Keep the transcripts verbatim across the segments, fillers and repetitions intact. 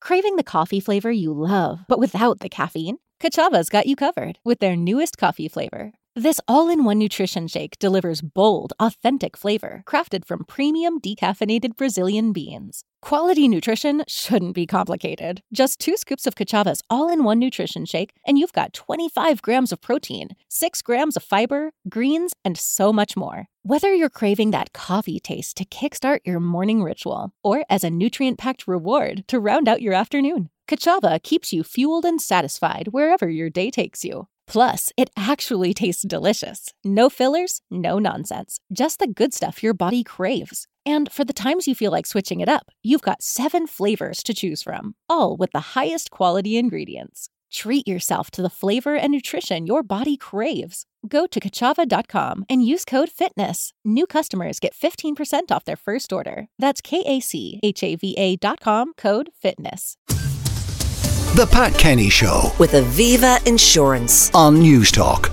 Craving the coffee flavor you love, but without the caffeine? Kachava's got you covered with their newest coffee flavor. This all-in-one nutrition shake delivers bold, authentic flavor crafted from premium decaffeinated Brazilian beans. Quality nutrition shouldn't be complicated. Just two scoops of Kachava's all-in-one nutrition shake, and you've got twenty-five grams of protein, six grams of fiber, greens, and so much more. Whether you're craving that coffee taste to kickstart your morning ritual, or as a nutrient-packed reward to round out your afternoon, Kachava keeps you fueled and satisfied wherever your day takes you. Plus, it actually tastes delicious. No fillers, no nonsense. Just the good stuff your body craves. And for the times you feel like switching it up, you've got seven flavors to choose from, all with the highest quality ingredients. Treat yourself to the flavor and nutrition your body craves. Go to kachava dot com and use code FITNESS. New customers get fifteen percent off their first order. That's K A C H A V A dot com, code FITNESS. The Pat Kenny Show with Aviva Insurance on News Talk.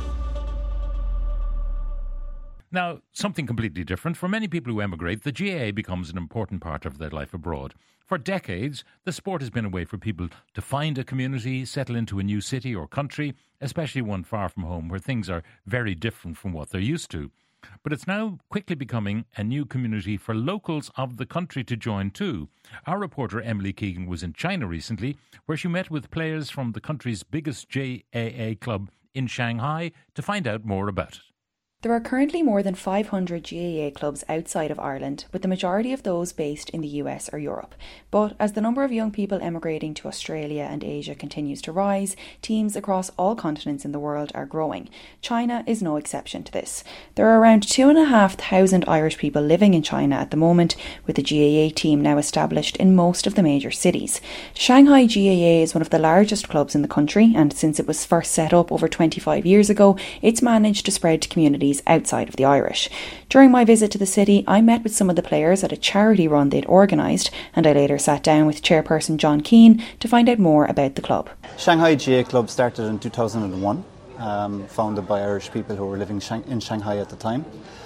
Now, something completely different. For many people who emigrate, the G A A becomes an important part of their life abroad. For decades, the sport has been a way for people to find a community, settle into a new city or country, especially one far from home where things are very different from what they're used to. But it's now quickly becoming a new community for locals of the country to join too. Our reporter Emily Keegan was in China recently, where she met with players from the country's biggest J A A club in Shanghai to find out more about it. There are currently more than five hundred G A A clubs outside of Ireland, with the majority of those based in the U S or Europe. But as the number of young people emigrating to Australia and Asia continues to rise, teams across all continents in the world are growing. China is no exception to this. There are around two and a half thousand Irish people living in China at the moment, with the G A A team now established in most of the major cities. Shanghai G A A is one of the largest clubs in the country, and since it was first set up over twenty-five years ago, it's managed to spread to communities outside of the Irish. During my visit to the city, I met with some of the players at a charity run they'd organised, and I later sat down with chairperson John Keane to find out more about the club. Shanghai G A A Club started in two thousand one, um, founded by Irish people who were living in Shanghai at the time.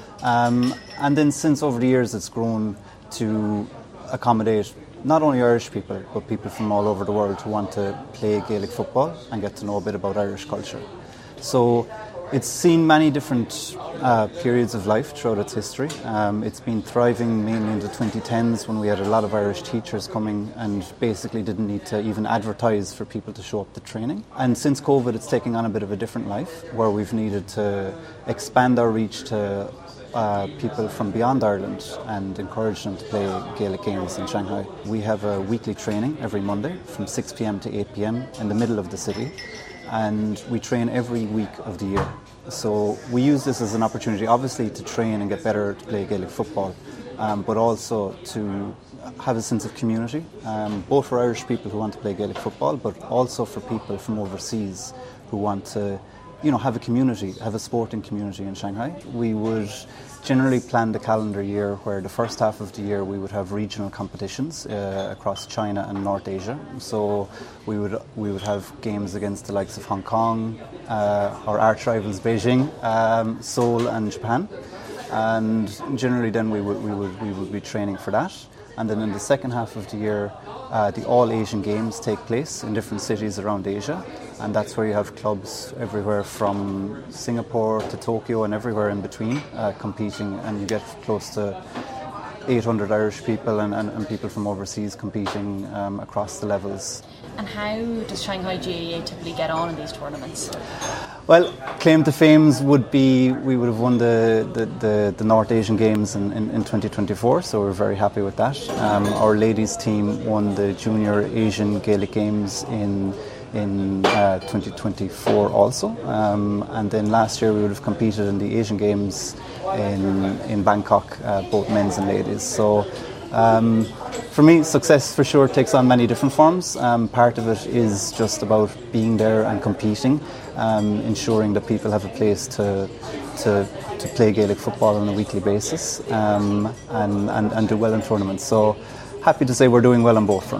Um, and then since over the years it's grown to accommodate not only Irish people, but people from all over the world who want to play Gaelic football and get to know a bit about Irish culture. So it's seen many different uh, periods of life throughout its history. Um, it's been thriving mainly in the twenty tens when we had a lot of Irish teachers coming and basically didn't need to even advertise for people to show up to training. And since COVID, it's taking on a bit of a different life where we've needed to expand our reach to uh, people from beyond Ireland and encourage them to play Gaelic games in Shanghai. We have a weekly training every Monday from six p.m. to eight p.m. in the middle of the city. And we train every week of the year. So we use this as an opportunity, obviously, to train and get better to play Gaelic football, um, but also to have a sense of community, um, both for Irish people who want to play Gaelic football, but also for people from overseas who want to, you know, have a community, have a sporting community in Shanghai. We would generally plan the calendar year where the first half of the year we would have regional competitions uh, across China and North Asia. So we would we would have games against the likes of Hong Kong, uh, our arch rivals Beijing, um, Seoul and Japan. And generally then we would we would we would be training for that. And then in the second half of the year, uh, the All Asian Games take place in different cities around Asia. And that's where you have clubs everywhere from Singapore to Tokyo and everywhere in between uh, competing. And you get close to eight hundred Irish people and, and, and people from overseas competing um, across the levels. And how does Shanghai G A A typically get on in these tournaments? Well, claim to fames would be we would have won the, the, the, the North Asian Games in, in, in twenty twenty-four, so we're very happy with that. Um, our ladies team won the Junior Asian Gaelic Games in in uh, twenty twenty-four also, um, and then last year we would have competed in the Asian Games in in Bangkok, uh, both men's and ladies. So um, for me, success for sure takes on many different forms. Um, part of it is just about being there and competing, um, ensuring that people have a place to to to play Gaelic football on a weekly basis, um, and, and and do well in tournaments. So happy to say we're doing well on both fronts.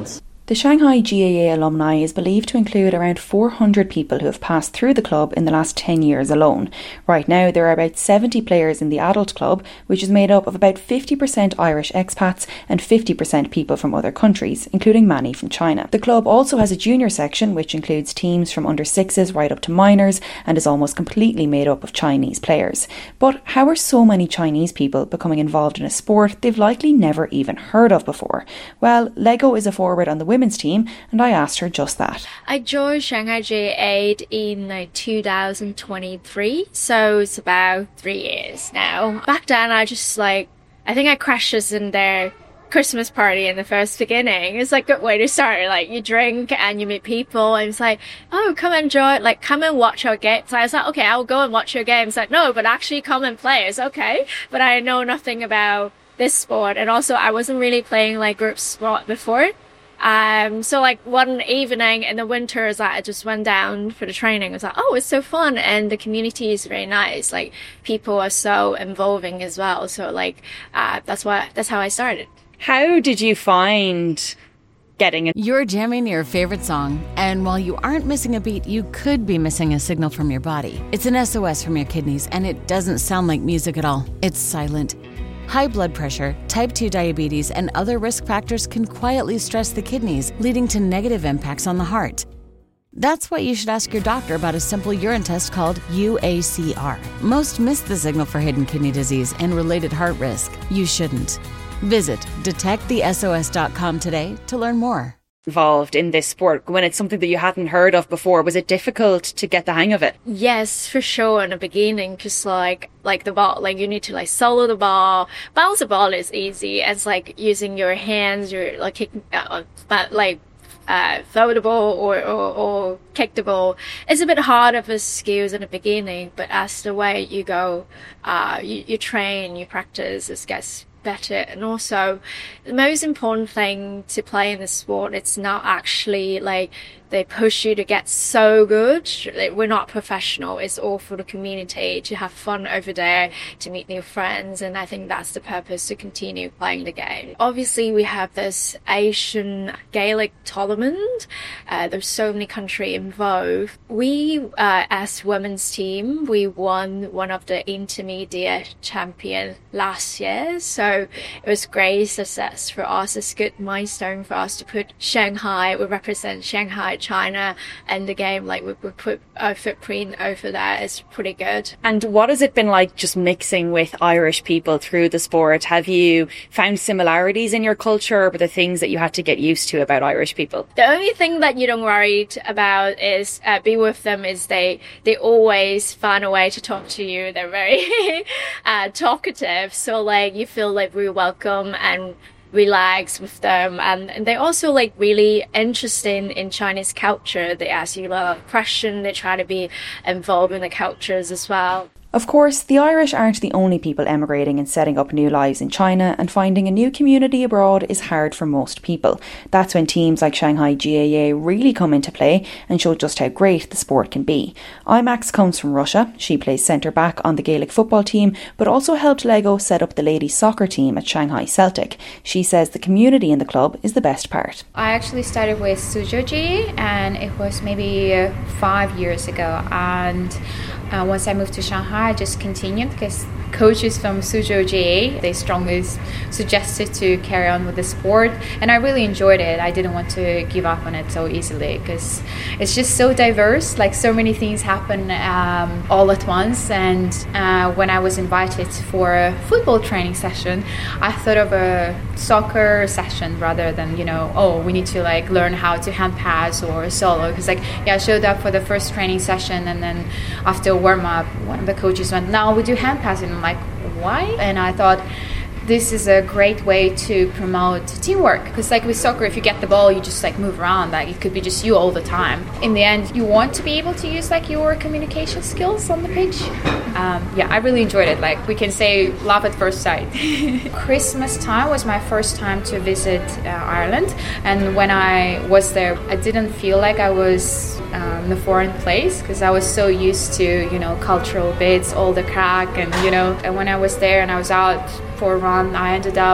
The Shanghai G A A alumni is believed to include around four hundred people who have passed through the club in the last ten years alone. Right now, there are about seventy players in the adult club, which is made up of about fifty percent Irish expats and fifty percent people from other countries, including many from China. The club also has a junior section, which includes teams from under sixes right up to minors and is almost completely made up of Chinese players. But how are so many Chinese people becoming involved in a sport they've likely never even heard of before? Well, Lego is a forward on the women's team, and I asked her just that. I joined Shanghai G A A in like two thousand twenty-three, so it's about three years now. Back then, I just like, I think I crashed in their Christmas party in the first beginning. It's like a good way to start. Like you drink and you meet people, and it's like, oh, come enjoy, like come and watch our games. So I was like, okay, I'll go and watch your games. Like, no, but actually come and play. It's okay, but I know nothing about this sport, and also I wasn't really playing like group sport before. Um, so like one evening in the winters, like, I just went down for the training. I was like, oh, it's so fun. And the community is very nice. Like people are so involving as well. So like, uh, that's why, that's how I started. How did you find getting it? You're jamming your favorite song, and while you aren't missing a beat, you could be missing a signal from your body. It's an S O S from your kidneys, and it doesn't sound like music at all. It's silent. High blood pressure, type two diabetes, and other risk factors can quietly stress the kidneys, leading to negative impacts on the heart. That's why you should ask your doctor about a simple urine test called U A C R. Most miss the signal for hidden kidney disease and related heart risk. You shouldn't. Visit detect the S O S dot com today to learn more. Involved in this sport when it's something that you hadn't heard of before? Was it difficult to get the hang of it? Yes, for sure. In the beginning, just like like the ball, like you need to like solo the ball. Bounce the ball is easy. It's like using your hands, you're like kicking, uh, like uh, throw the ball or, or or kick the ball. It's a bit harder for skills in the beginning, but as the way you go, uh, you, you train, you practice, it gets better. And also the most important thing to play in the sport, it's not actually like they push you to get so good. We're not professional. It's all for the community, to have fun over there, to meet new friends, and I think that's the purpose, to continue playing the game. Obviously we have this Asian Gaelic tournament. Uh, there's so many countries involved. We uh, as women's team, we won one of the intermediate champion last year, so it was great success for us. It's a good milestone for us to put Shanghai, we represent Shanghai, China, and the game, like we, we put our footprint over there. Is pretty good. And what has it been like just mixing with Irish people through the sport? Have you found similarities in your culture, or the things that you had to get used to about Irish people? The only thing that you don't worry about is uh, be with them is they they always find a way to talk to you. They're very uh, talkative, so like you feel like we're welcome and relax with them, and, and they're also like really interested in Chinese culture. They ask you a lot of questions. They try to be involved in the cultures as well. Of course, the Irish aren't the only people emigrating and setting up new lives in China, and finding a new community abroad is hard for most people. That's when teams like Shanghai G A A really come into play and show just how great the sport can be. IMAX comes from Russia. She plays centre-back on the Gaelic football team, but also helped Lego set up the ladies soccer team at Shanghai Celtic. She says the community in the club is the best part. I actually started with Suzhou G A A, and it was maybe five years ago, and Uh, once I moved to Shanghai, I just continued because coaches from Suzhou G A A, they strongly suggested to carry on with the sport, and I really enjoyed it. I didn't want to give up on it so easily because it's just so diverse, like so many things happen um, all at once. And uh, when I was invited for a football training session, I thought of a soccer session rather than, you know, oh, we need to like learn how to hand pass or solo, because like, yeah, I showed up for the first training session, and then after warm up, one of the coaches went, "Now we do hand passing." I'm like, why? And I thought, this is a great way to promote teamwork, because like with soccer, if you get the ball, you just like move around, like it could be just you all the time. In the end, you want to be able to use like your communication skills on the pitch. Um, yeah, I really enjoyed it. Like we can say love at first sight. Christmas time was my first time to visit uh, Ireland, and when I was there, I didn't feel like I was um, in a foreign place, because I was so used to, you know, cultural bits, all the crack, and you know, and when I was there and I was out for a run, I ended up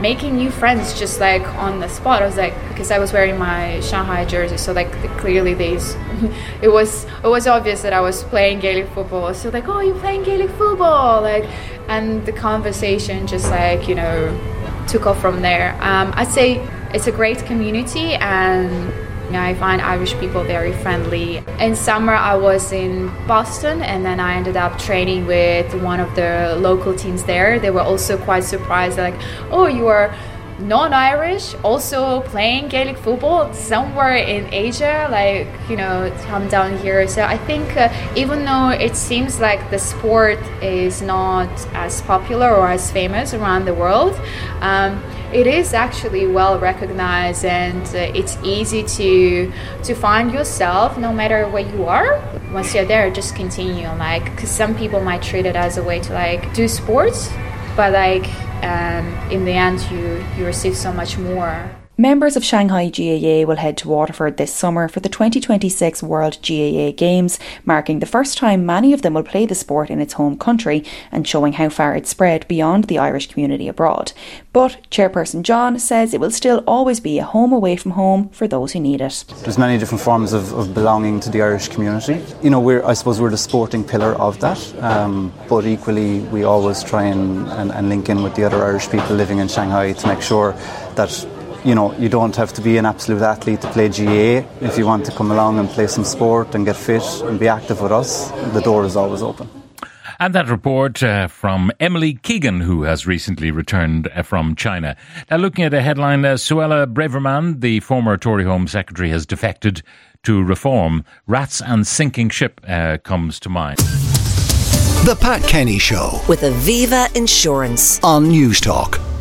making new friends just like on the spot. I was like, because I was wearing my Shanghai jersey, so like clearly these, it was it was obvious that I was playing Gaelic football. So like, oh, you're playing Gaelic football, like, and the conversation just like, you know, took off from there. Um, I'd say it's a great community, and you know, I find Irish people very friendly. In summer, I was in Boston, and then I ended up training with one of the local teams there. They were also quite surprised, like, oh, you are non-Irish, also playing Gaelic football somewhere in Asia, like, you know, come down here. So I think uh, even though it seems like the sport is not as popular or as famous around the world, um, it is actually well recognized, and uh, it's easy to to find yourself no matter where you are. Once you're there, just continue, like, because some people might treat it as a way to like do sports, but like um, in the end you you receive so much more. Members of Shanghai G A A will head to Waterford this summer for the twenty twenty-six World G A A Games, marking the first time many of them will play the sport in its home country and showing how far it's spread beyond the Irish community abroad. But Chairperson John says it will still always be a home away from home for those who need it. There's many different forms of, of belonging to the Irish community. You know, we're I suppose we're the sporting pillar of that, um, but equally we always try and, and, and link in with the other Irish people living in Shanghai to make sure that, you know, you don't have to be an absolute athlete to play G A A. If you want to come along and play some sport and get fit and be active with us, the door is always open. And that report uh, from Emily Keegan, who has recently returned uh, from China. Now, looking at a headline, uh, Suella Braverman, the former Tory Home Secretary, has defected to Reform. Rats and sinking ship uh, comes to mind. The Pat Kenny Show with Aviva Insurance on News Talk.